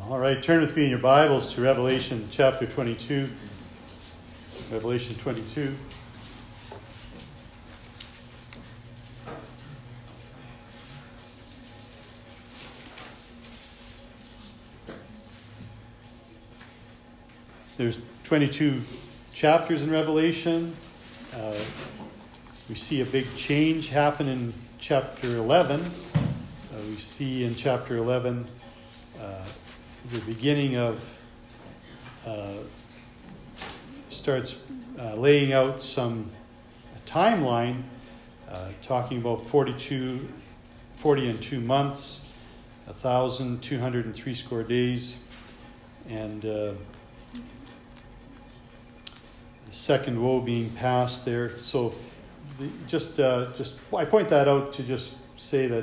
All right, turn with me in your Bibles to Revelation chapter 22. Revelation 22. There's 22 chapters in Revelation. We see a big change happen in chapter 11. We see in chapter 11 the beginning of starts laying out a timeline, talking about 40 and 2 months, 1,203 days, and the second woe being passed there. So I point that out to just say that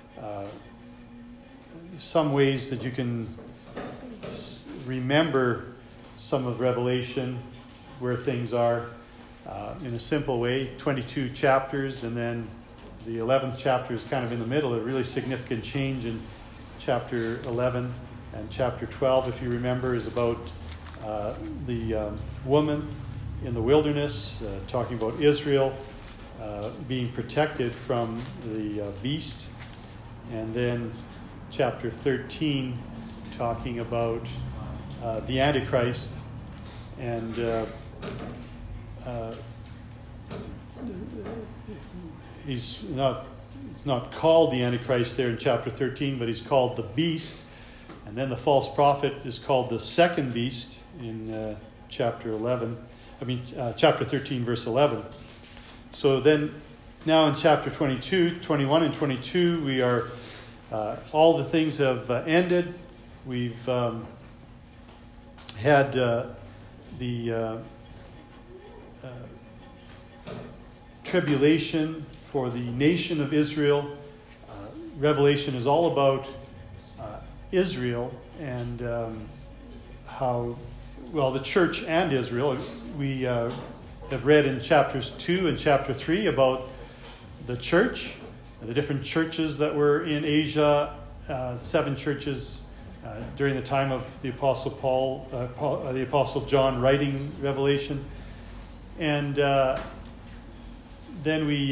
some ways that you can remember some of Revelation, where things are, in a simple way. 22 chapters, and then the 11th chapter is kind of in the middle, a really significant change in chapter 11. And chapter 12, if you remember, is about the woman in the wilderness, talking about Israel being protected from the beast. And then chapter 13, talking about the Antichrist, and he's not called the Antichrist there in chapter 13, but he's called the beast. And then the false prophet is called the second beast in chapter 13, verse 11. So then, now in chapter 22, 21 and 22, we are, all the things have ended. We've had the tribulation for the nation of Israel. Revelation is all about Israel and how, well, the church and Israel. We have read in chapters 2 and chapter 3 about the church, the different churches that were in Asia, 7 churches during the time of the Apostle the Apostle John writing Revelation. And then we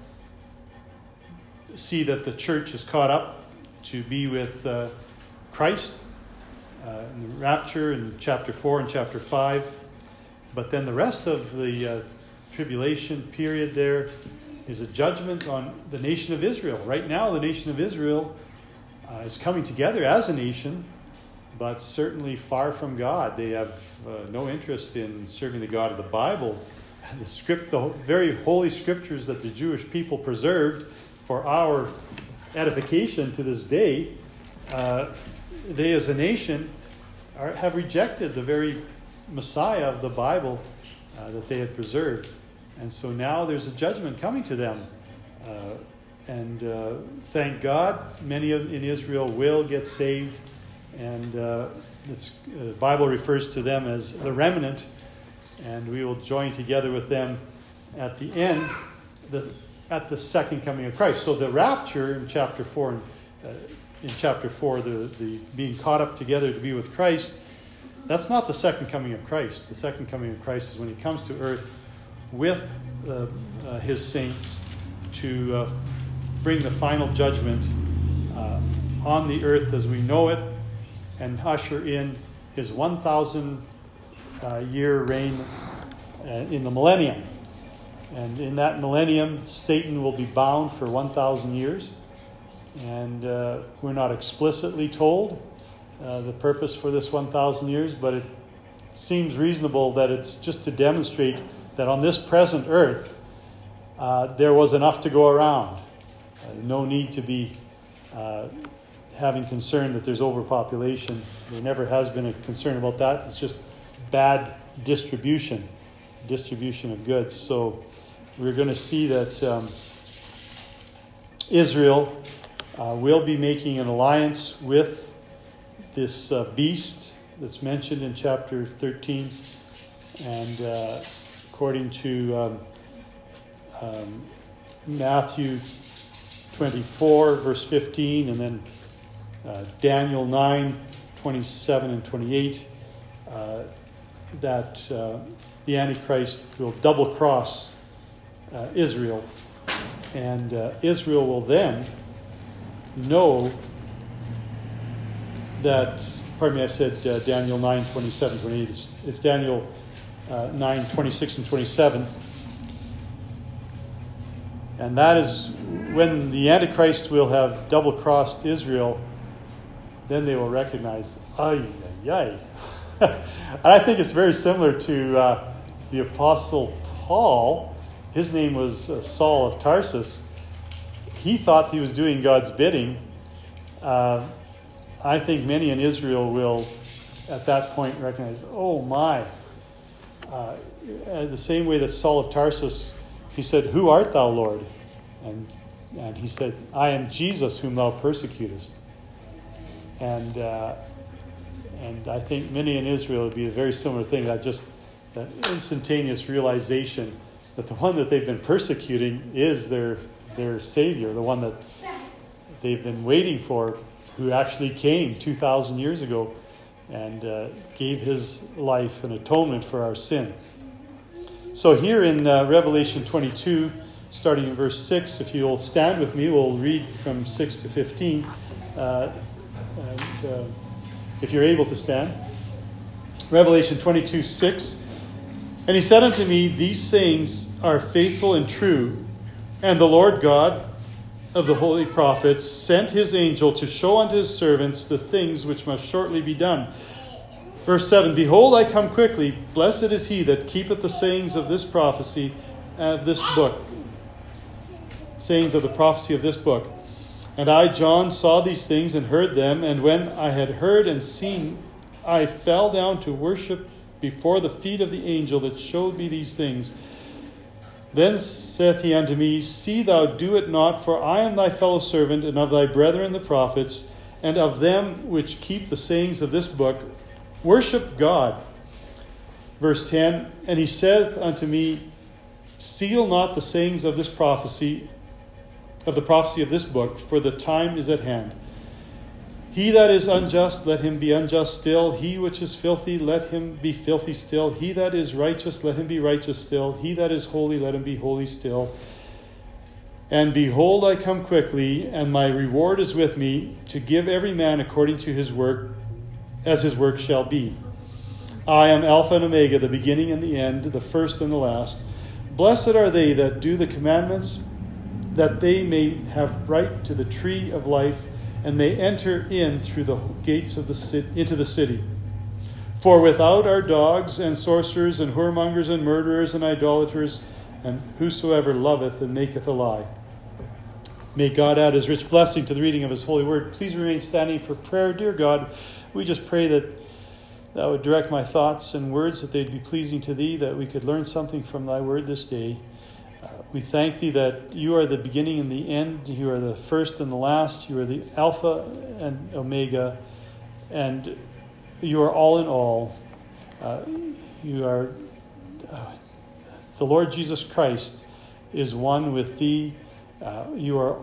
see that the church is caught up to be with Christ in the rapture in chapter 4 and chapter 5. But then the rest of the tribulation period there is a judgment on the nation of Israel. Right now, the nation of Israel is coming together as a nation, but certainly far from God. They have no interest in serving the God of the Bible. The very holy scriptures that the Jewish people preserved for our edification to this day, they as a nation have rejected the very Messiah of the Bible that they had preserved. And so now there's a judgment coming to them. And thank God, many in Israel will get saved. And the Bible refers to them as the remnant. And we will join together with them at the end, at the second coming of Christ. So the rapture in chapter 4, the being caught up together to be with Christ, that's not the second coming of Christ. The second coming of Christ is when he comes to earth with his saints to bring the final judgment on the earth as we know it, and usher in his 1,000-year reign in the millennium. And in that millennium, Satan will be bound for 1,000 years. And we're not explicitly told the purpose for this 1,000 years, but it seems reasonable that it's just to demonstrate that on this present earth, there was enough to go around. No need to be having concern that there's overpopulation. There never has been a concern about that. It's just bad distribution of goods. So we're going to see that Israel will be making an alliance with this beast that's mentioned in chapter 13. And according to Matthew 24, verse 15, and then Daniel 9, 27 and 28, that the Antichrist will double-cross Israel. And Israel will then know that, pardon me, I said Daniel 9, 27, 28. It's Daniel 9, 26 and 27. And that is when the Antichrist will have double-crossed Israel, then they will recognize, ay, ay, ay. I think it's very similar to the Apostle Paul. His name was Saul of Tarsus. He thought he was doing God's bidding. I think many in Israel will, at that point, recognize, oh my. The same way that Saul of Tarsus, he said, "Who art thou, Lord?" And he said, "I am Jesus whom thou persecutest." And I think many in Israel would be a very similar thing, that instantaneous realization that the one that they've been persecuting is their Savior, the one that they've been waiting for, who actually came 2,000 years ago and gave his life an atonement for our sin. So here in Revelation 22, starting in verse 6, if you'll stand with me, we'll read from 6 to 15. If you're able to stand. Revelation 22, 6. "And he said unto me, These sayings are faithful and true, and the Lord God of the holy prophets sent his angel to show unto his servants the things which must shortly be done." Verse 7, "Behold, I come quickly. Blessed is he that keepeth the sayings of this prophecy of this book." Sayings of the prophecy of this book. "And I, John, saw these things and heard them. And when I had heard and seen, I fell down to worship before the feet of the angel that showed me these things. Then saith he unto me, See thou do it not, for I am thy fellow servant, and of thy brethren the prophets, and of them which keep the sayings of this book. Worship God." Verse 10, "And he saith unto me, Seal not the sayings of this prophecy, of the prophecy of this book, for the time is at hand. He that is unjust, let him be unjust still. He which is filthy, let him be filthy still. He that is righteous, let him be righteous still. He that is holy, let him be holy still. And behold, I come quickly, and my reward is with me, to give every man according to his work, as his work shall be. I am Alpha and Omega, the beginning and the end, the first and the last. Blessed are they that do the commandments, that they may have right to the tree of life, and may enter in through the gates of into the city. For without are dogs, and sorcerers, and whoremongers, and murderers, and idolaters, and whosoever loveth and maketh a lie." May God add his rich blessing to the reading of his holy word. Please remain standing for prayer. Dear God, we just pray that thou would direct my thoughts and words, that they'd be pleasing to thee, that we could learn something from thy word this day. We thank thee that you are the beginning and the end. You are the first and the last. You are the Alpha and Omega. And you are all in all. You are the Lord Jesus Christ is one with thee. You are.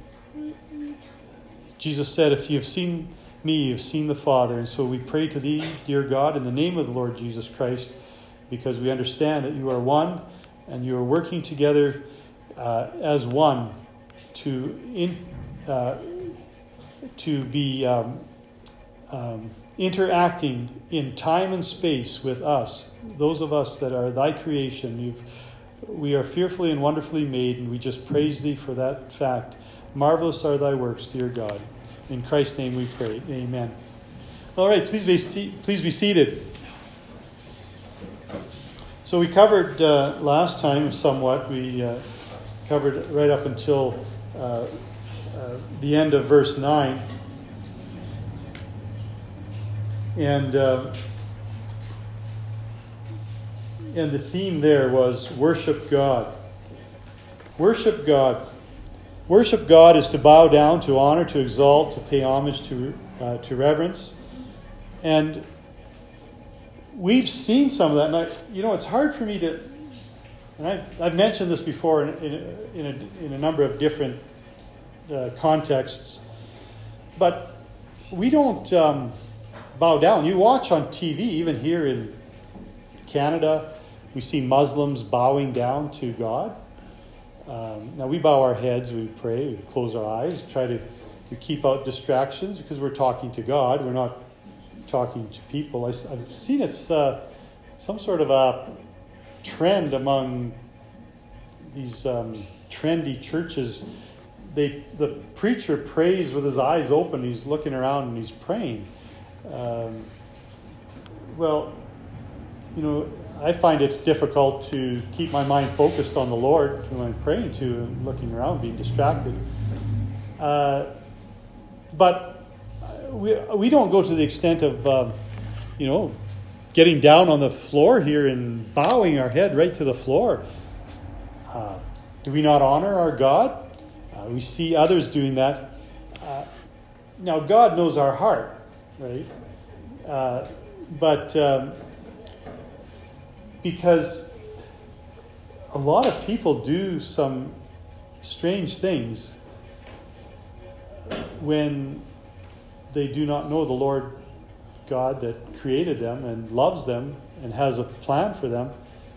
Jesus said, "If you have seen me, you have seen the Father." And so we pray to thee, dear God, in the name of the Lord Jesus Christ, because we understand that you are one. And you are working together as one to be interacting in time and space with us, those of us that are thy creation. We are fearfully and wonderfully made, and we just praise thee for that fact. Marvelous are thy works, dear God. In Christ's name we pray. Amen. All right, please be seated. So we covered last time somewhat. We covered right up until the end of verse 9. And the theme there was worship God. Worship God. Worship God is to bow down, to honor, to exalt, to pay homage, to reverence. And we've seen some of that, and it's hard for me to. And I've mentioned this before in a number of different contexts, but we don't bow down. You watch on TV, even here in Canada, we see Muslims bowing down to God. Now we bow our heads, we pray, we close our eyes, we keep out distractions because we're talking to God. We're not talking to people. I've seen it's some sort of a trend among these trendy churches. The preacher prays with his eyes open. He's looking around and he's praying. I find it difficult to keep my mind focused on the Lord who I'm praying to and looking around, being distracted. But we don't go to the extent of, getting down on the floor here and bowing our head right to the floor. Do we not honor our God? We see others doing that. Now, God knows our heart, right? Because a lot of people do some strange things when they do not know the Lord God that created them and loves them and has a plan for them.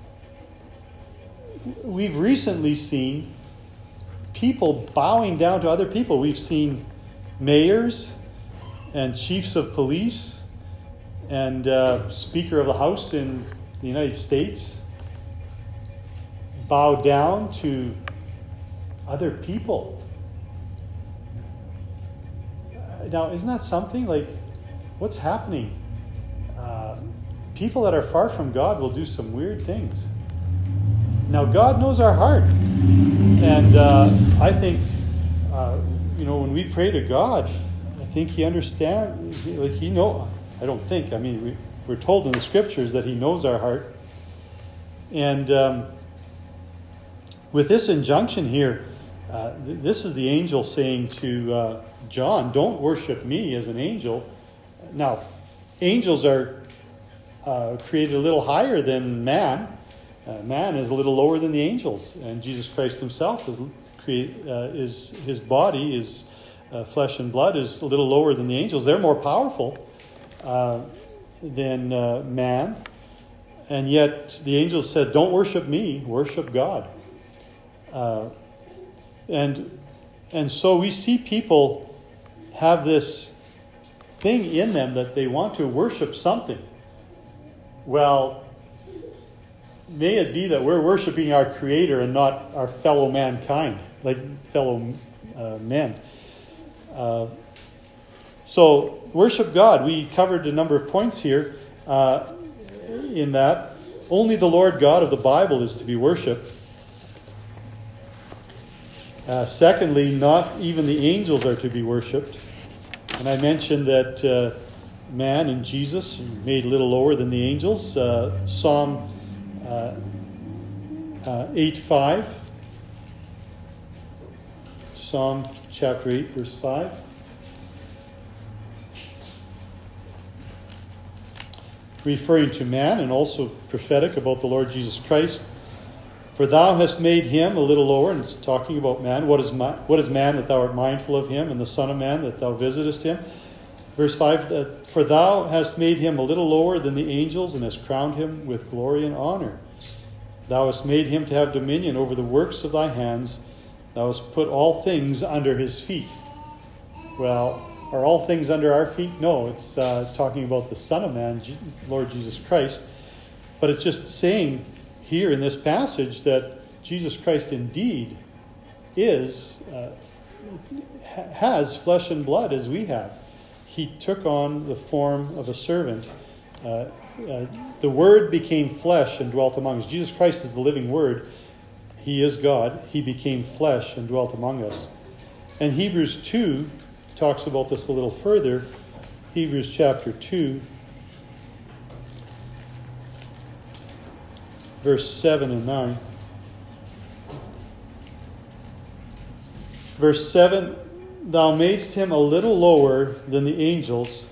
We've recently seen people bowing down to other people. We've seen mayors and chiefs of police and Speaker of the House in the United States bow down to other people. Now, isn't that something? Like, what's happening? People that are far from God will do some weird things. Now, God knows our heart. And I think, when we pray to God, I think He understands. He knows. I don't think. I mean, we're told in the Scriptures that He knows our heart. And with this injunction here, this is the angel saying to John, don't worship me as an angel. Now, angels are created a little higher than man. Man is a little lower than the angels, and Jesus Christ Himself is His body is flesh and blood is a little lower than the angels. They're more powerful than man, and yet the angels said, "Don't worship me, worship God." And so we see people have this thing in them that they want to worship something. Well, may it be that we're worshiping our Creator and not our fellow mankind, like fellow men. So, worship God. We covered a number of points here in that. Only the Lord God of the Bible is to be worshipped. Secondly, not even the angels are to be worshipped. And I mentioned that man and Jesus made a little lower than the angels. Psalm 8:5. Psalm chapter 8, verse 5. Referring to man and also prophetic about the Lord Jesus Christ. For thou hast made him a little lower, and it's talking about man. What is man that thou art mindful of him, and the Son of Man that thou visitest him? Verse 5, for thou hast made him a little lower than the angels, and hast crowned him with glory and honor. Thou hast made him to have dominion over the works of thy hands. Thou hast put all things under his feet. Well, are all things under our feet? No, it's talking about the Son of Man, Lord Jesus Christ. But it's just saying here in this passage that Jesus Christ indeed has flesh and blood as we have. He took on the form of a servant. The Word became flesh and dwelt among us. Jesus Christ is the living Word. He is God. He became flesh and dwelt among us. And Hebrews 2 talks about this a little further. Hebrews chapter 2, verse 7 and 9. Verse 7, thou madest him a little lower than the angels.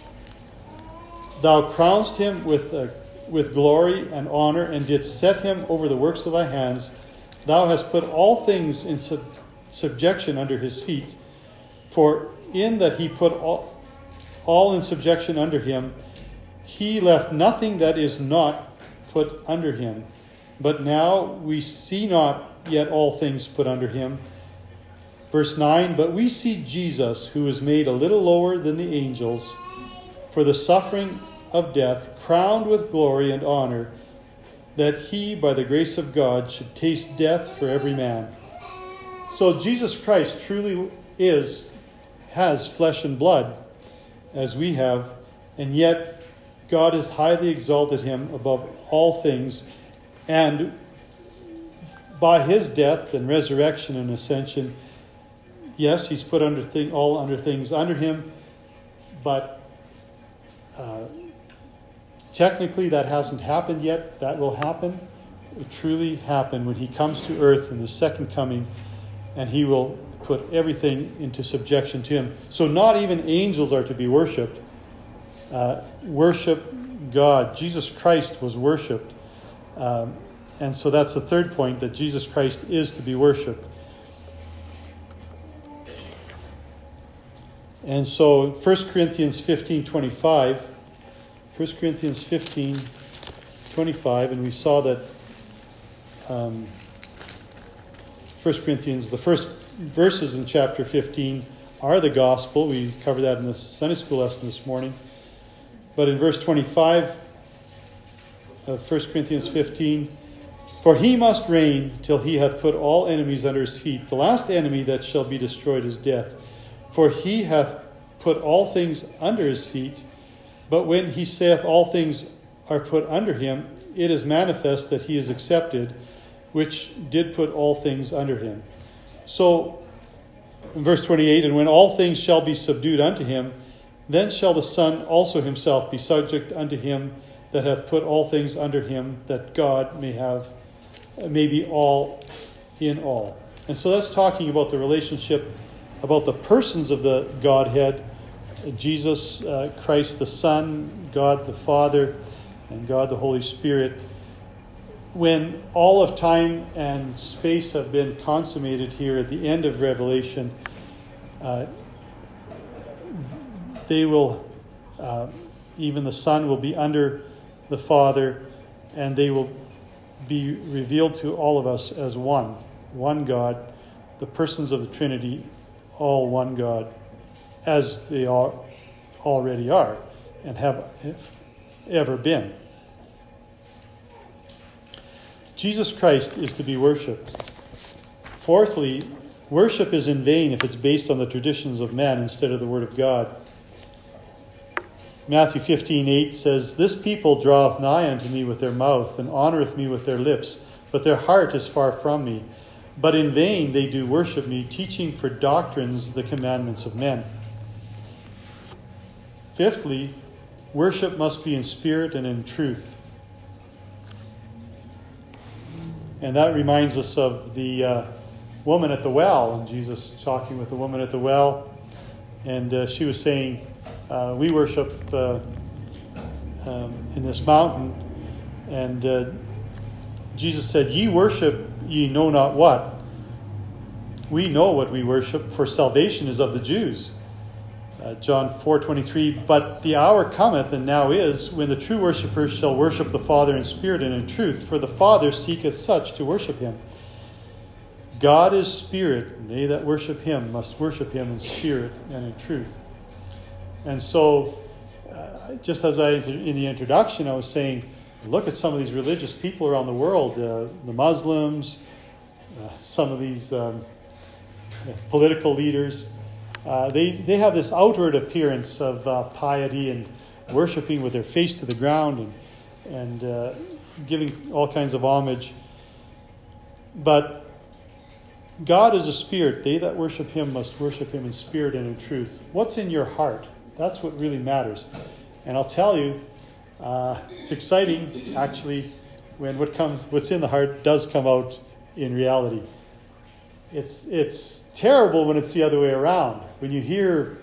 Thou crownedst him with glory and honor, and didst set him over the works of thy hands. Thou hast put all things in subjection under his feet. For in that he put all in subjection under him. He left nothing that is not put under him. But now we see not yet all things put under him. Verse 9, but we see Jesus, who was made a little lower than the angels, for the suffering of death, crowned with glory and honor, that he, by the grace of God, should taste death for every man. So Jesus Christ truly has flesh and blood, as we have, and yet God has highly exalted him above all things, and by his death and resurrection and ascension, yes, he's put all under things under him, but technically that hasn't happened yet. That will happen. It will truly happen when he comes to earth in the second coming, and he will put everything into subjection to him. So not even angels are to be worshipped. Worship God. Jesus Christ was worshipped. And so that's the third point, that Jesus Christ is to be worshipped. And so 1 Corinthians 15:25, 1 Corinthians 15:25, and we saw that 1 Corinthians, the first verses in chapter 15 are the gospel. We covered that in the Sunday school lesson this morning. But in verse 25 of 1 Corinthians 15, for he must reign till he hath put all enemies under his feet. The last enemy that shall be destroyed is death. For he hath put all things under his feet. But when he saith all things are put under him, it is manifest that he is accepted, which did put all things under him. So, in verse 28, and when all things shall be subdued unto him, then shall the Son also himself be subject unto him that hath put all things under him, that God may be all in all. And so that's talking about the relationship, about the persons of the Godhead, Jesus Christ the Son, God the Father, and God the Holy Spirit. When all of time and space have been consummated here at the end of Revelation, they will, even the Son will be under the Father, and they will be revealed to all of us as one God, the persons of the Trinity, all one God, as they already are and have ever been. Jesus Christ is to be worshipped. Fourthly, worship is in vain if it's based on the traditions of men instead of the Word of God. Matthew 15:8 says, this people draweth nigh unto me with their mouth, and honoureth me with their lips, but their heart is far from me. But in vain they do worship me, teaching for doctrines the commandments of men. Fifthly, worship must be in spirit and in truth. And that reminds us of the woman at the well, and Jesus talking with the woman at the well, and she was saying, we worship in this mountain, and Jesus said, ye worship ye know not what. We know what we worship, for salvation is of the Jews. John 4:23, but the hour cometh, and now is, when the true worshippers shall worship the Father in spirit and in truth, for the Father seeketh such to worship him. God is spirit, and they that worship him must worship him in spirit and in truth. And so, just as in the introduction, I was saying, look at some of these religious people around the world, the Muslims, some of these political leaders. They have this outward appearance of piety and worshiping with their face to the ground and giving all kinds of homage. But God is a spirit. They that worship him must worship him in spirit and in truth. What's in your heart? That's what really matters. And I'll tell you, it's exciting, actually, when what's in the heart does come out in reality. It's terrible when it's the other way around. When you hear,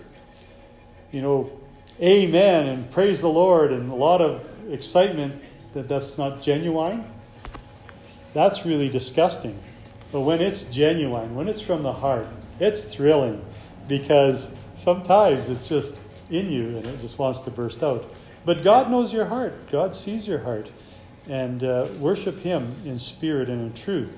amen and praise the Lord and a lot of excitement that's not genuine, that's really disgusting. But when it's genuine, when it's from the heart, it's thrilling, because sometimes it's just in you, and it just wants to burst out. But God knows your heart. God sees your heart. And worship Him in spirit and in truth.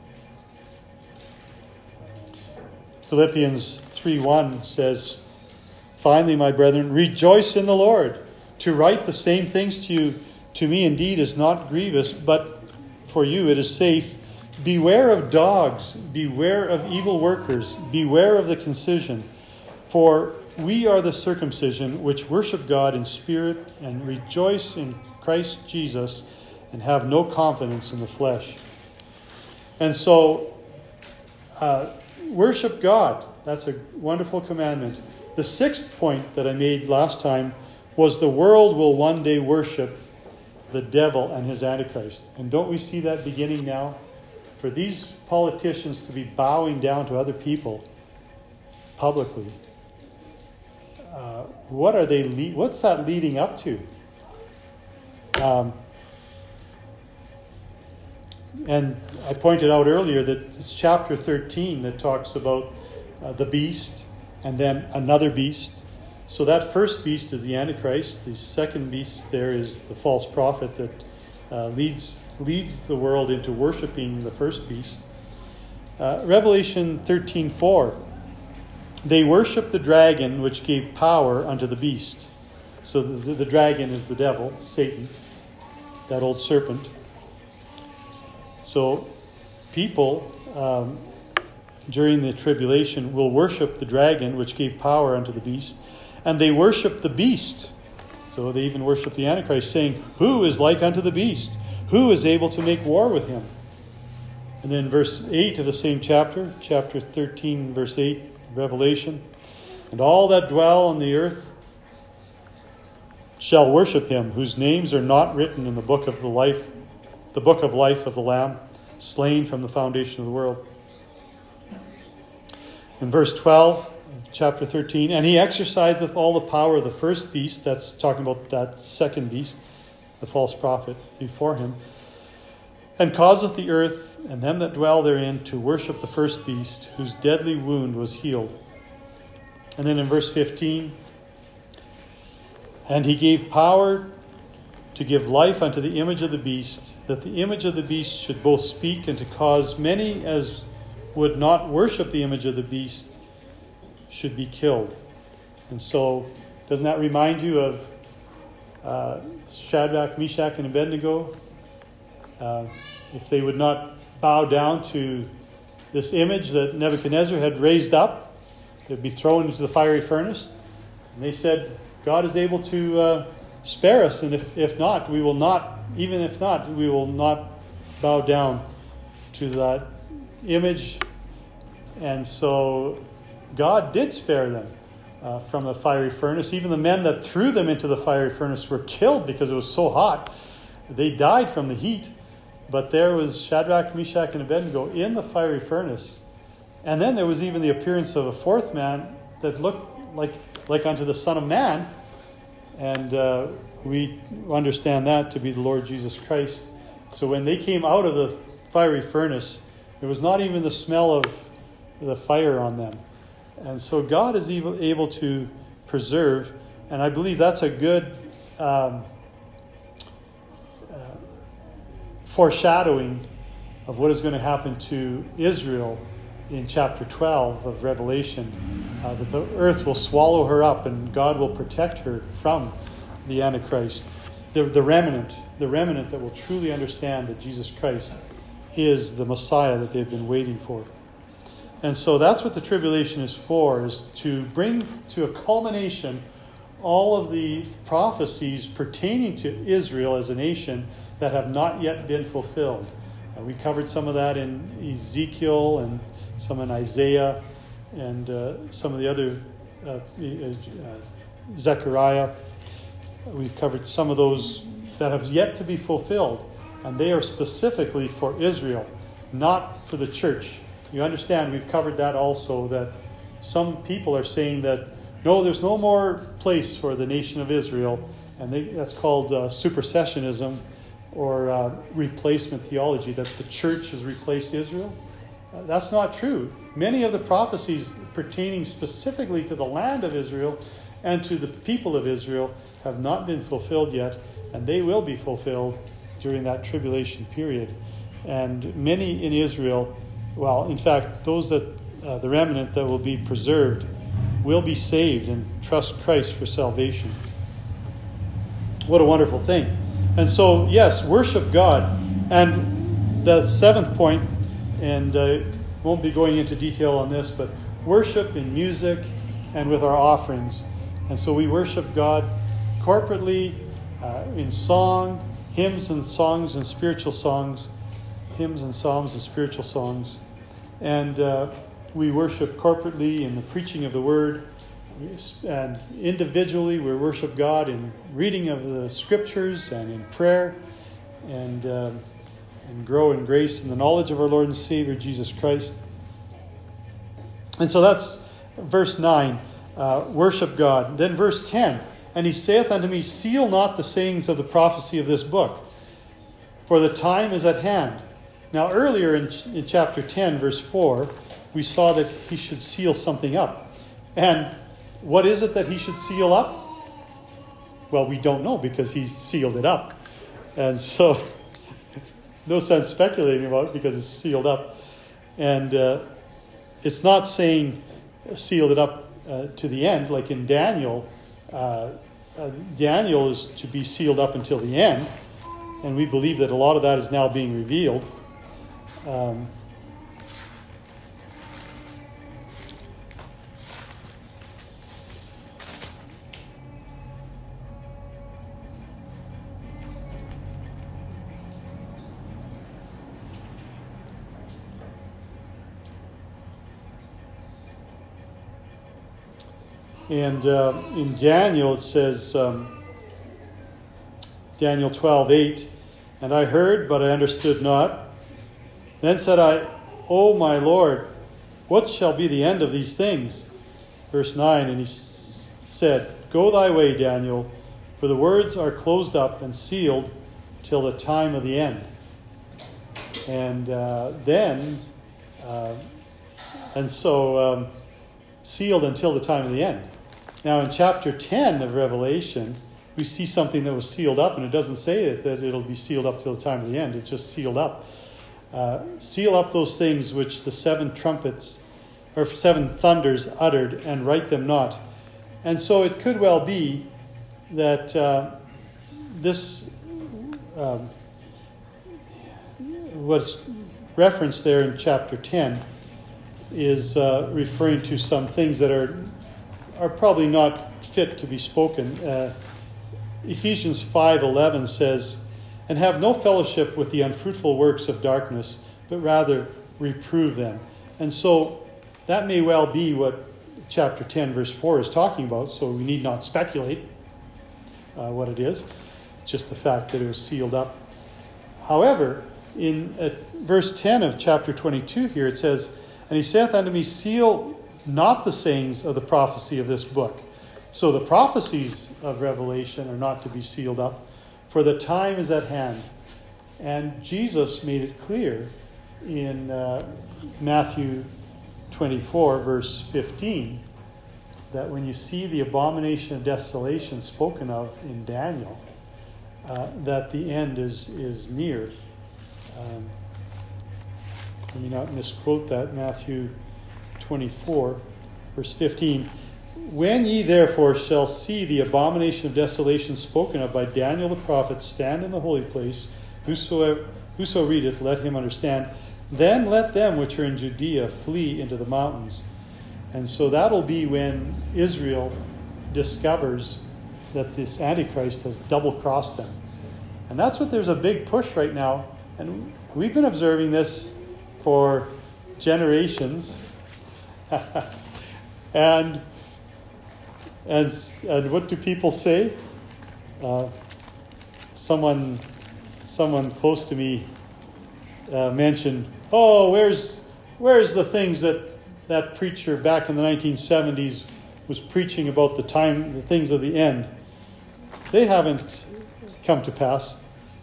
Philippians 3:1 says, "Finally, my brethren, rejoice in the Lord. To write the same things to me indeed is not grievous, but for you it is safe. Beware of dogs, beware of evil workers, beware of the concision. For we are the circumcision which worship God in spirit and rejoice in Christ Jesus and have no confidence in the flesh." And so, worship God. That's a wonderful commandment. The sixth point that I made last time was the world will one day worship the devil and his Antichrist. And don't we see that beginning now? For these politicians to be bowing down to other people publicly, what's that leading up to? And I pointed out earlier that it's chapter 13 that talks about the beast and then another beast. So that first beast is the Antichrist. The second beast there is the false prophet that leads the world into worshiping the first beast. Revelation 13:4. They worship the dragon which gave power unto the beast. So the dragon is the devil, Satan, that old serpent. So people during the tribulation will worship the dragon which gave power unto the beast. And they worship the beast. So they even worship the Antichrist, saying, "Who is like unto the beast? Who is able to make war with him?" And then verse 8 of the same chapter 13, verse 8, Revelation. "And all that dwell on the earth shall worship him, whose names are not written in the book of life of the Lamb, slain from the foundation of the world." In verse 12, chapter 13, "And he exerciseth all the power of the first beast," that's talking about that second beast, the false prophet, "before him, and causeth the earth and them that dwell therein to worship the first beast, whose deadly wound was healed." And then in verse 15, "And he gave power to give life unto the image of the beast, that the image of the beast should both speak, and to cause many as would not worship the image of the beast should be killed." And so, doesn't that remind you of Shadrach, Meshach, and Abednego? If they would not bow down to this image that Nebuchadnezzar had raised up, they'd be thrown into the fiery furnace. And they said, "God is able to spare us, and if not, we will not. Even if not, we will not bow down to that image." And so God did spare them from the fiery furnace. Even the men that threw them into the fiery furnace were killed because it was so hot. They died from the heat. But there was Shadrach, Meshach, and Abednego in the fiery furnace. And then there was even the appearance of a fourth man that looked like unto the Son of Man. And we understand that to be the Lord Jesus Christ. So when they came out of the fiery furnace, there was not even the smell of the fire on them. And so God is able to preserve, and I believe that's a good foreshadowing of what is going to happen to Israel in chapter 12 of Revelation, that the earth will swallow her up and God will protect her from the Antichrist, the remnant that will truly understand that Jesus Christ is the Messiah that they've been waiting for. And so that's what the tribulation is for, is to bring to a culmination all of the prophecies pertaining to Israel as a nation that have not yet been fulfilled. We covered some of that in Ezekiel and some in Isaiah and some of the other, Zechariah. We've covered some of those that have yet to be fulfilled. And they are specifically for Israel, not for the church. You understand, we've covered that also, that some people are saying that, no, there's no more place for the nation of Israel. And that's called supersessionism or replacement theology, that the church has replaced Israel. That's not true. Many of the prophecies pertaining specifically to the land of Israel and to the people of Israel have not been fulfilled yet, and they will be fulfilled during that tribulation period. And many in Israel, well, in fact, those that the remnant that will be preserved will be saved and trust Christ for salvation. What a wonderful thing. And so, yes, worship God. And the seventh point, and I won't be going into detail on this, but worship in music and with our offerings. And so we worship God corporately, in song, hymns and songs and spiritual songs, hymns and psalms and spiritual songs. And we worship corporately in the preaching of the word, and individually we worship God in reading of the scriptures and in prayer, and grow in grace and the knowledge of our Lord and Savior Jesus Christ. And so that's verse 9, worship God. Then verse 10, and he saith unto me, seal not the sayings of the prophecy of this book, for the time is at hand. Now earlier in chapter 10, verse 4, we saw that he should seal something up. And what is it that he should seal up? Well, we don't know because he sealed it up. And so, no sense speculating about it because it's sealed up. And it's not saying sealed it up to the end, like in Daniel. Daniel is to be sealed up until the end. And we believe that a lot of that is now being revealed. And in Daniel it says, Daniel 12:8, and I heard, but I understood not. Then said I, O my Lord, what shall be the end of these things? Verse 9, and he said, Go thy way, Daniel, for the words are closed up and sealed till the time of the end. And sealed until the time of the end. Now in chapter 10 of Revelation, we see something that was sealed up, and it doesn't say that it'll be sealed up till the time of the end. It's just sealed up. Seal up those things which the seven trumpets or seven thunders uttered, and write them not. And so it could well be that this what's referenced there in chapter 10 is referring to some things that are probably not fit to be spoken. Ephesians 5:11 says, and have no fellowship with the unfruitful works of darkness, but rather reprove them. And so that may well be what chapter 10 verse 4 is talking about, so we need not speculate what it is. It's just the fact that it was sealed up. However, in verse 10 of chapter 22 here it says, and he saith unto me, seal not the sayings of the prophecy of this book. So the prophecies of Revelation are not to be sealed up, for the time is at hand. And Jesus made it clear in Matthew 24, verse 15, that when you see the abomination of desolation spoken of in Daniel, that the end is near. Let me not misquote that. Matthew 24, verse 15. When ye therefore shall see the abomination of desolation spoken of by Daniel the prophet stand in the holy place, whoso readeth, let him understand. Then let them which are in Judea flee into the mountains. And so that'll be when Israel discovers that this Antichrist has double-crossed them. And that's what there's a big push right now. And we've been observing this for generations. And what do people say? Someone close to me mentioned, where's the things that preacher back in the 1970s was preaching about the things of the end? They haven't come to pass.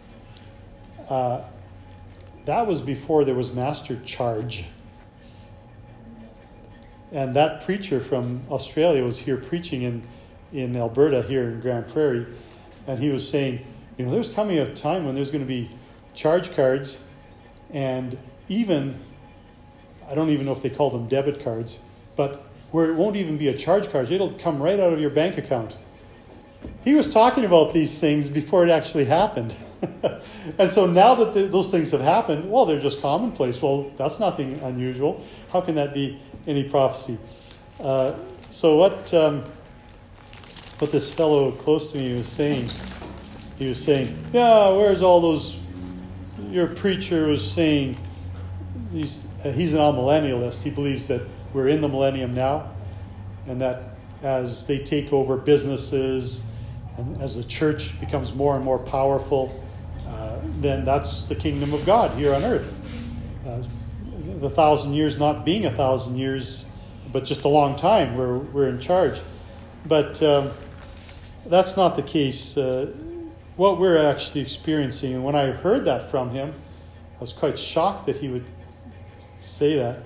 That was before there was master charge. And that preacher from Australia was here preaching in Alberta here in Grand Prairie, and he was saying, there's coming a time when there's going to be charge cards, and even, I don't even know if they call them debit cards, but where it won't even be a charge card. It'll come right out of your bank account. He was talking about these things before it actually happened. And so now that those things have happened, well, they're just commonplace. Well, that's nothing unusual. How can that be any prophecy? So what this fellow close to me was saying, he was saying, yeah, where's all those, your preacher was saying, he's an amillennialist. He believes that we're in the millennium now, and that as they take over businesses and as the church becomes more and more powerful, then that's the kingdom of God here on earth. The 1,000 years not being 1,000 years, but just a long time where we're in charge. But that's not the case. What we're actually experiencing, and when I heard that from him, I was quite shocked that he would say that,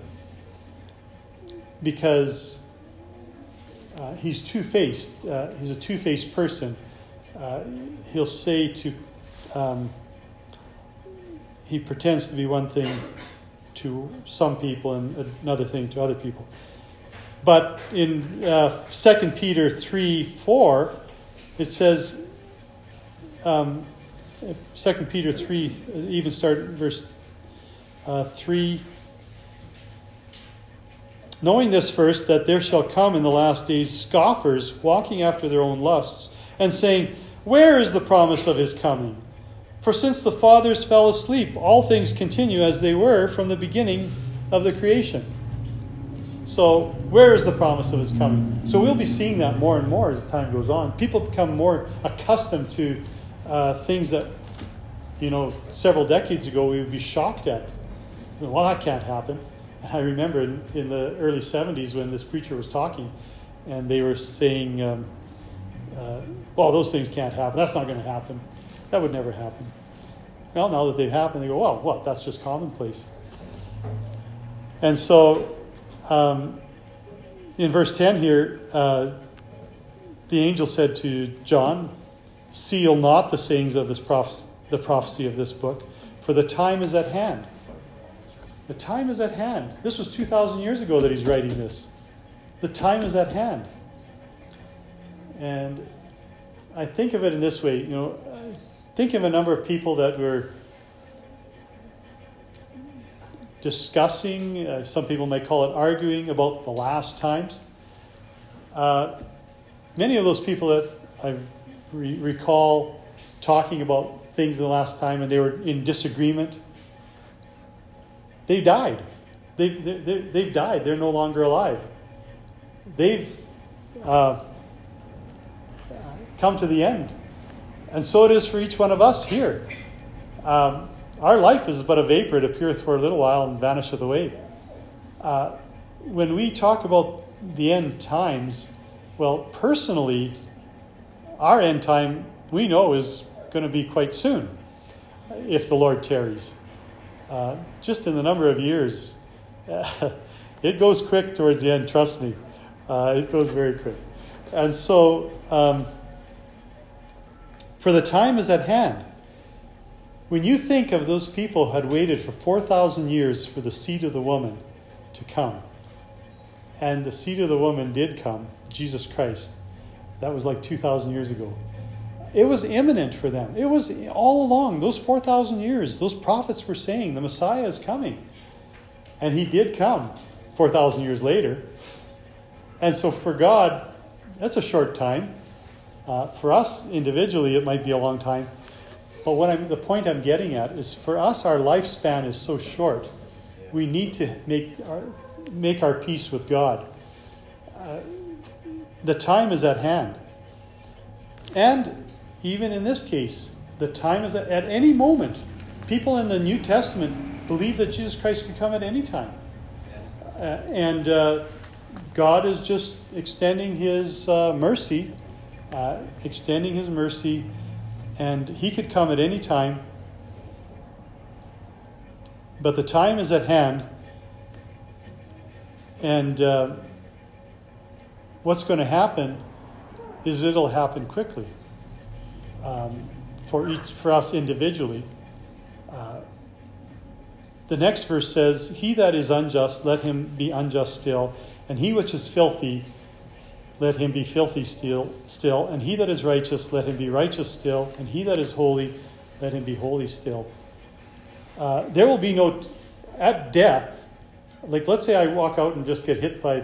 because he's two-faced. He's a two-faced person. He'll say he pretends to be one thing to some people and another thing to other people. But in 2 Peter 3:4, it says, 2 Peter 3, even start verse 3, knowing this first, that there shall come in the last days scoffers, walking after their own lusts, and saying, where is the promise of his coming? For since the fathers fell asleep, all things continue as they were from the beginning of the creation. So, where is the promise of his coming? So we'll be seeing that more and more as time goes on. People become more accustomed to things that, several decades ago we would be shocked at. Well, that can't happen. I remember in the early 70s when this preacher was talking, and they were saying, well, those things can't happen. That's not going to happen. That would never happen. Well, now that they've happened, they go, well, what? That's just commonplace. And so, in verse 10 here, the angel said to John, seal not the sayings of this the prophecy of this book, for the time is at hand. The time is at hand. This was 2,000 years ago that he's writing this. The time is at hand. And I think of it in this way, think of a number of people that were discussing, some people might call it arguing, about the last times. Many of those people that I recall talking about things in the last time and they were in disagreement, they died. They've died. They're no longer alive. They've come to the end. And so it is for each one of us here. Our life is but a vapor. It appeareth for a little while and vanisheth away. When we talk about the end times, well, personally, our end time, we know, is going to be quite soon, if the Lord tarries. Just in the number of years, it goes quick towards the end, trust me. It goes very quick. And so, for the time is at hand. When you think of those people who had waited for 4,000 years for the seed of the woman to come, and the seed of the woman did come, Jesus Christ, that was like 2,000 years ago. It was imminent for them. It was all along, those 4,000 years, those prophets were saying the Messiah is coming. And he did come 4,000 years later. And so for God, that's a short time. For us individually, it might be a long time. But the point I'm getting at is, for us, our lifespan is so short. We need to make our peace with God. The time is at hand. And even in this case, the time is at any moment. People in the New Testament believe that Jesus Christ could come at any time. And God is just extending his mercy, and he could come at any time. But the time is at hand. And what's going to happen is it'll happen quickly for us individually. The next verse says, "He that is unjust, let him be unjust still, and he which is filthy, let him be filthy still, and he that is righteous, let him be righteous still, and he that is holy, let him be holy still." There will be no, at death, like let's say I walk out and just get hit by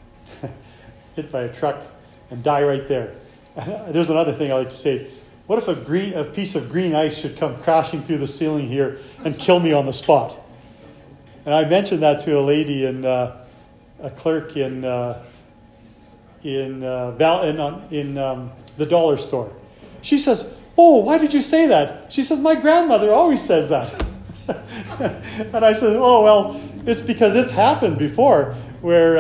a truck and die right there. There's another thing I like to say. What if a piece of green ice should come crashing through the ceiling here and kill me on the spot? And I mentioned that to a lady a clerk in the dollar store. She says, "Oh, why did you say that?" She says, "My grandmother always says that." And I said, "Oh, well, it's because it's happened before where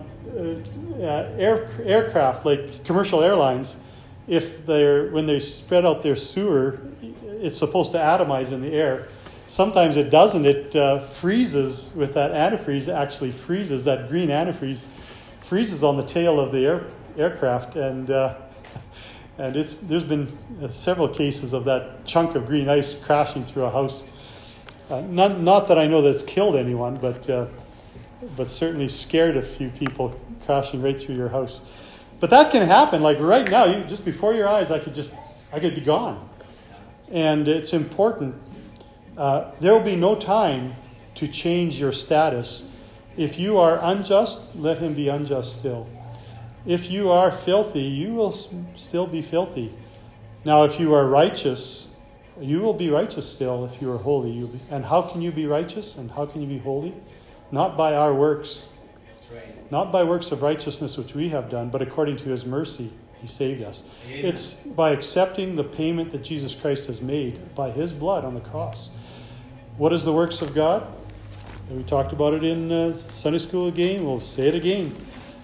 aircraft, like commercial airlines, when they spread out their sewer, it's supposed to atomize in the air. Sometimes it doesn't. It freezes with that antifreeze. It actually freezes, that green antifreeze freezes on the tail of the aircraft, and there's been several cases of that chunk of green ice crashing through a house. Not that I know that's killed anyone, but certainly scared a few people, crashing right through your house. But that can happen. Like right now, just before your eyes, I could be gone. And it's important. There will be no time to change your status. If you are unjust, let him be unjust still. If you are filthy, you will still be filthy. Now, if you are righteous, you will be righteous still. If you are holy, you'll be. And how can you be righteous and how can you be holy? Not by our works. Not by works of righteousness which we have done, but according to his mercy, he saved us. Amen. It's by accepting the payment that Jesus Christ has made by his blood on the cross. What is the works of God? We talked about it in Sunday school again. We'll say it again.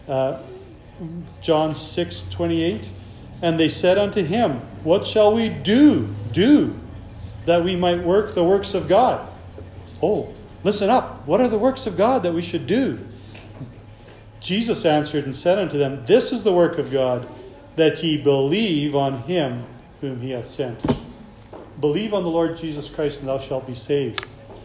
John 6:28. "And they said unto him, What shall we do, that we might work the works of God?" Oh, listen up. What are the works of God that we should do? Jesus answered and said unto them, "This is the work of God, that ye believe on him whom he hath sent." Believe on the Lord Jesus Christ, and thou shalt be saved.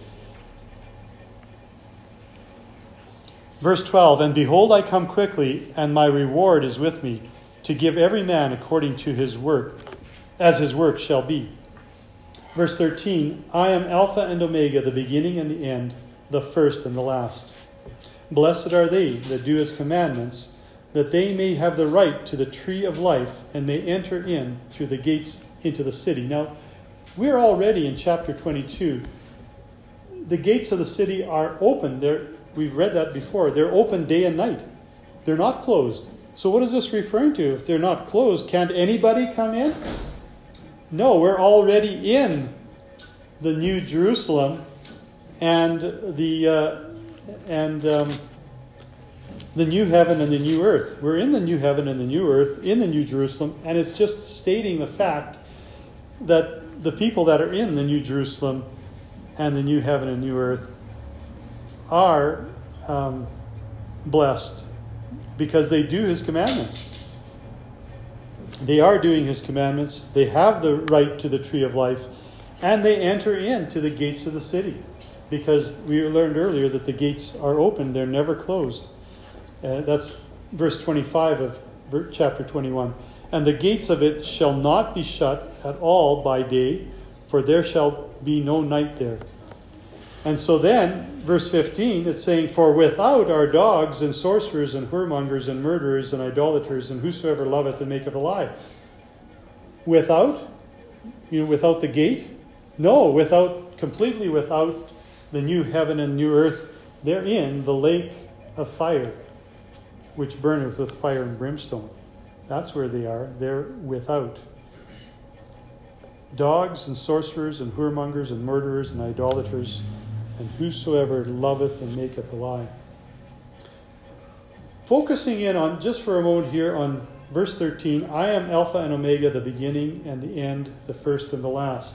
Verse 12, "And behold, I come quickly, and my reward is with me, to give every man according to his work, as his work shall be." Verse 13, "I am Alpha and Omega, the beginning and the end, the first and the last. Blessed are they that do his commandments, that they may have the right to the tree of life, and may enter in through the gates into the city." Now, we're already in chapter 22. The gates of the city are open. We've read that before. They're open day and night. They're not closed. So what is this referring to? If they're not closed, can't anybody come in? No, we're already in the New Jerusalem and the new heaven and the new earth. We're in the new heaven and the new earth, in the New Jerusalem, and it's just stating the fact that the people that are in the New Jerusalem and the new heaven and new earth are blessed because they do his commandments. They are doing his commandments. They have the right to the tree of life, and they enter into the gates of the city, because we learned earlier that the gates are open. They're never closed. That's verse 25 of chapter 21. "And the gates of it shall not be shut at all by day, for there shall be no night there." And so then, verse 15, it's saying, "For without are dogs and sorcerers and whoremongers and murderers and idolaters and whosoever loveth and maketh a lie." Without? Without the gate? No, completely without the new heaven and new earth. They're in the lake of fire, which burneth with fire and brimstone. That's where they are. They're without. Dogs and sorcerers and whoremongers and murderers and idolaters and whosoever loveth and maketh a lie. Focusing in on, just for a moment here, on verse 13, "I am Alpha and Omega, the beginning and the end, the first and the last."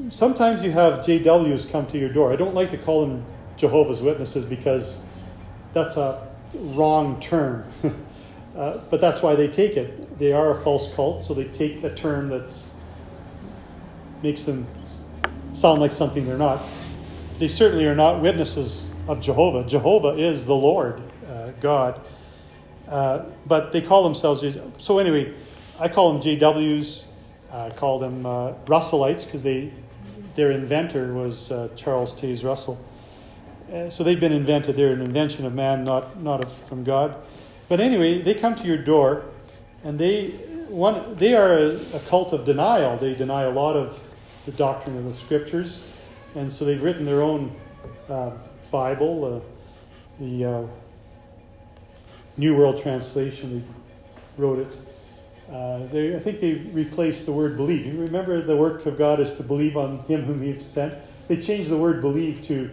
Sometimes you have JWs come to your door. I don't like to call them Jehovah's Witnesses because that's a wrong term. But that's why they take it. They are a false cult, so they take a term that makes them sound like something they're not. They certainly are not witnesses of Jehovah. Jehovah is the Lord, God. But they call themselves... So anyway, I call them JWs. I call them Russellites because their inventor was Charles Taze Russell. So they've been invented. They're an invention of man, not from God. But anyway, they come to your door, and they are a cult of denial. They deny a lot of the doctrine of the Scriptures, and so they've written their own Bible, the New World Translation. They wrote it. I think they replaced the word believe. You remember the work of God is to believe on Him whom He has sent. They changed the word believe to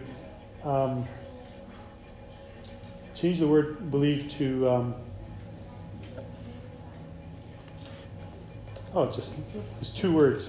it's 2 words.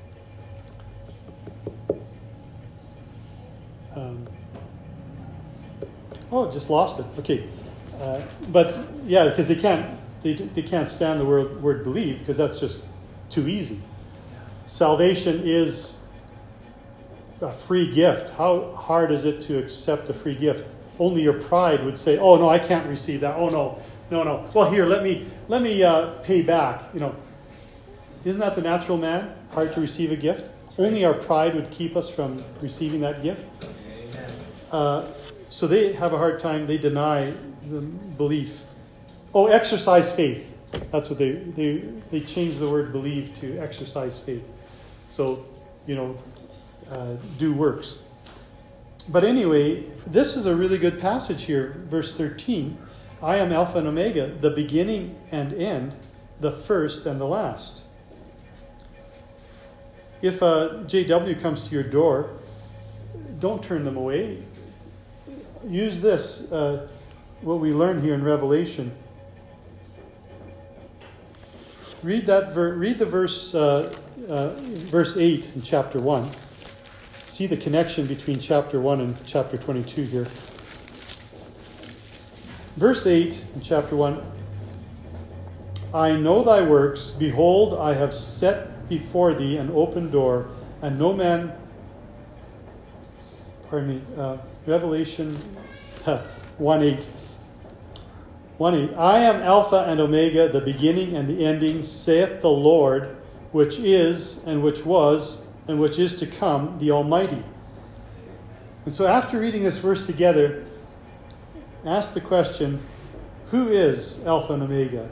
Just lost it. Okay, but yeah, because they can't stand the word believe because that's just too easy. Salvation is a free gift. How hard is it to accept a free gift? Only your pride would say, "Oh no, I can't receive that. Oh no. Well, here, let me pay back." Isn't that the natural man? Hard to receive a gift. Only our pride would keep us from receiving that gift. So they have a hard time. They deny the belief. Oh, exercise faith. That's what they changed the word believe to exercise faith. So, do works. But anyway, this is a really good passage here. Verse 13. I am Alpha and Omega, the beginning and end, the first and the last. If a JW comes to your door, don't turn them away. Use this, what we learn here in Revelation. Read the verse 8 in chapter 1. See the connection between chapter 1 and chapter 22 here. Verse 8 in chapter 1. I know thy works. Behold, I have set before thee an open door, and no man... Revelation 1:8. 1:8. I am Alpha and Omega, the beginning and the ending, saith the Lord, which is, and which was, and which is to come, the Almighty. And so after reading this verse together, ask the question, who is Alpha and Omega?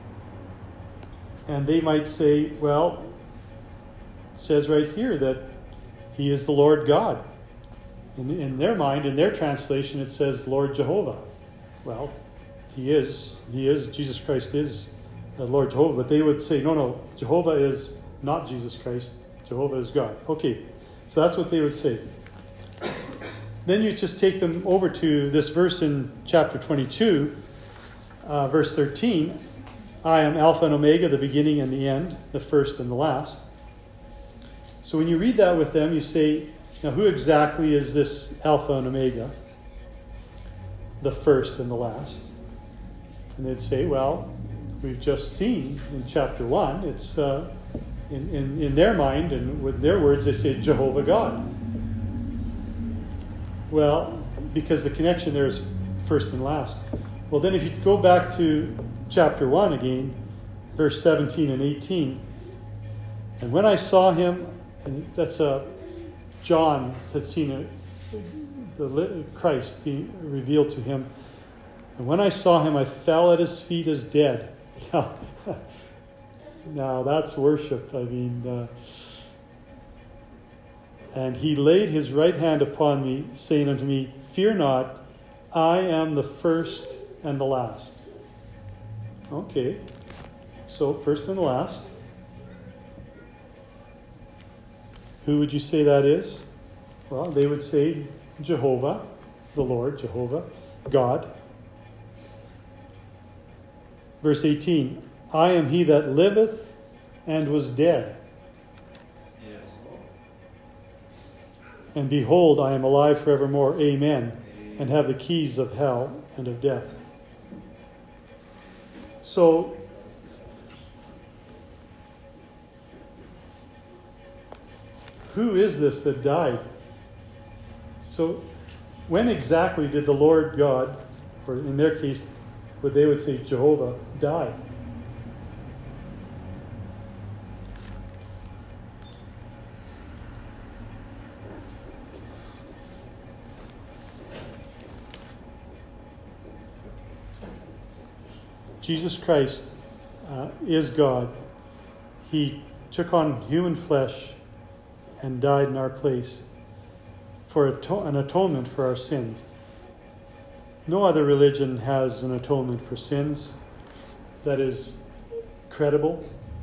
And they might say, well, it says right here that He is the Lord God. In their mind, in their translation, it says Lord Jehovah. Well, He is, Jesus Christ is the Lord Jehovah. But they would say, no, Jehovah is not Jesus Christ. Jehovah is God. Okay, so that's what they would say. Then you just take them over to this verse in chapter 22, verse 13. I am Alpha and Omega, the beginning and the end, the first and the last. So when you read that with them, you say, now who exactly is this Alpha and Omega, the first and the last? And they'd say, well, we've just seen in chapter 1, it's in their mind and with their words, they say Jehovah God. Well, because the connection there is first and last. Well, then if you go back to chapter 1 again, verse 17 and 18, and when I saw him, and that's John had seen the Christ being revealed to him, and when I saw him, I fell at his feet as dead. Now that's worship. I mean, and he laid his right hand upon me, saying unto me, fear not, I am the first and the last. Okay, so first and the last. Who would you say that is? Well, they would say Jehovah, the Lord, Jehovah, God. Verse 18, I am he that liveth and was dead. Yes. And behold, I am alive forevermore. Amen. and have the keys of hell and of death. So, who is this that died? So, when exactly did the Lord God, or in their case, what they would say Jehovah, die? Jesus Christ is God. He took on human flesh and died in our place for an atonement for our sins. No other religion has an atonement for sins that is credible.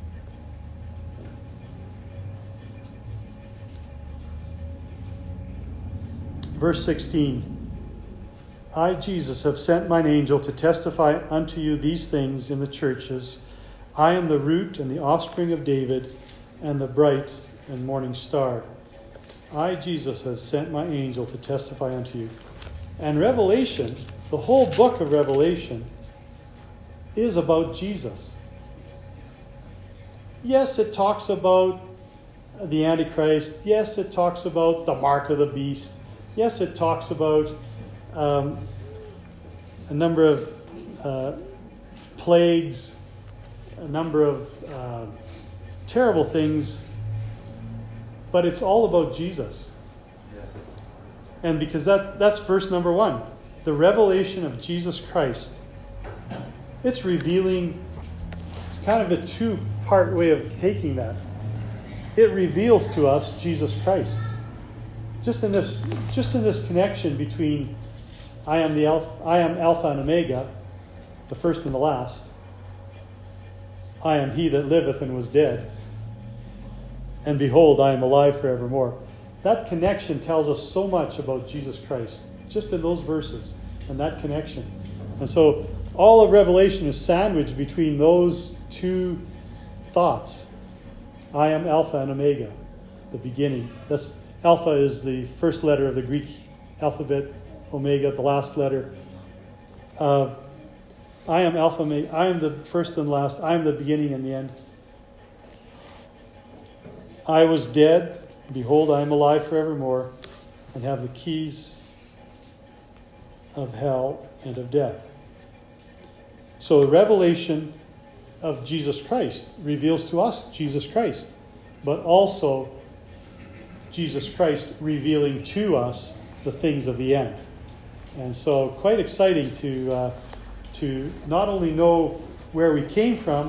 Verse 16. I, Jesus, have sent mine angel to testify unto you these things in the churches. I am the root and the offspring of David, and the bright and morning star. I, Jesus, have sent my angel to testify unto you. And Revelation, the whole book of Revelation, is about Jesus. Yes, it talks about the Antichrist. Yes, it talks about the mark of the beast. Yes, it talks about a number of plagues, a number of terrible things, but it's all about Jesus. Yes. And because that's verse number 1, the revelation of Jesus Christ. It's revealing. It's kind of a two-part way of taking that. It reveals to us Jesus Christ. Just in this connection between I am Alpha and Omega, the first and the last. I am he that liveth and was dead. And behold, I am alive forevermore. That connection tells us so much about Jesus Christ, just in those verses and that connection. And so all of Revelation is sandwiched between those two thoughts. I am Alpha and Omega, the beginning. Alpha is the first letter of the Greek alphabet. Omega, the last letter. I am Alpha, Omega. I am the first and last. I am the beginning and the end. I was dead. Behold, I am alive forevermore, and have the keys of hell and of death. So the revelation of Jesus Christ reveals to us Jesus Christ, but also Jesus Christ revealing to us the things of the end. And so quite exciting to not only know where we came from,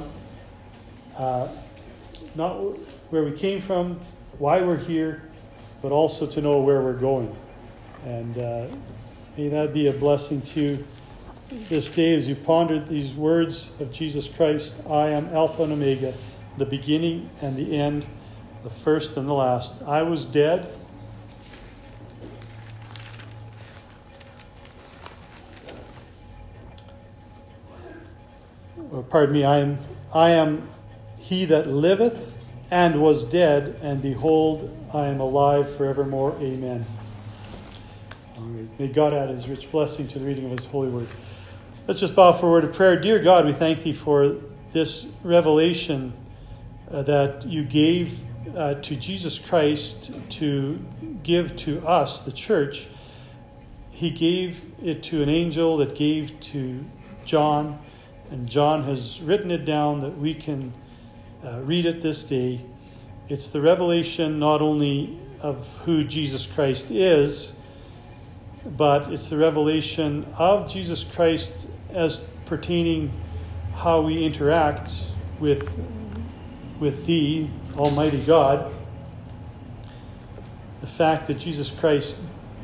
why we're here, but also to know where we're going. And may that be a blessing to you this day as you pondered these words of Jesus Christ. I am Alpha and Omega, the beginning and the end, the first and the last. I was dead. I am he that liveth and was dead, and behold, I am alive forevermore. Amen. All right. May God add his rich blessing to the reading of his holy word. Let's just bow for a word of prayer. Dear God, we thank thee for this revelation that you gave to Jesus Christ to give to us, the church. He gave it to an angel that gave to John. And John has written it down that we can read it this day. It's the revelation not only of who Jesus Christ is, but it's the revelation of Jesus Christ as pertaining how we interact with thee, Almighty God. The fact that Jesus Christ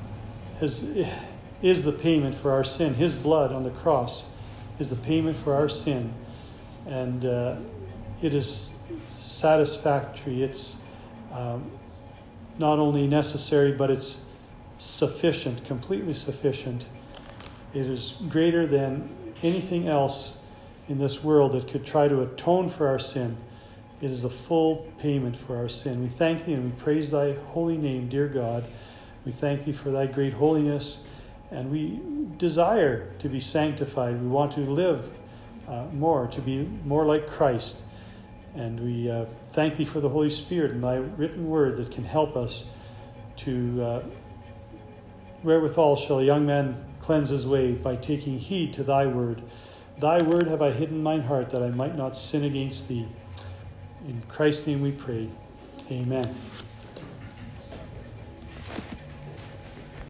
is the payment for our sin. His blood on the cross is the payment for our sin, and it is satisfactory. It's not only necessary, but it's sufficient, completely sufficient. It is greater than anything else in this world that could try to atone for our sin. It is the full payment for our sin. We thank thee and we praise thy holy name, dear God. We thank thee for thy great holiness, And we desire to be sanctified. We want to live more, to be more like Christ. And we thank thee for the Holy Spirit and thy written word that can help us to, wherewithal shall a young man cleanse his way, by taking heed to thy word. Thy word have I hidden in mine heart, that I might not sin against thee. In Christ's name we pray. Amen.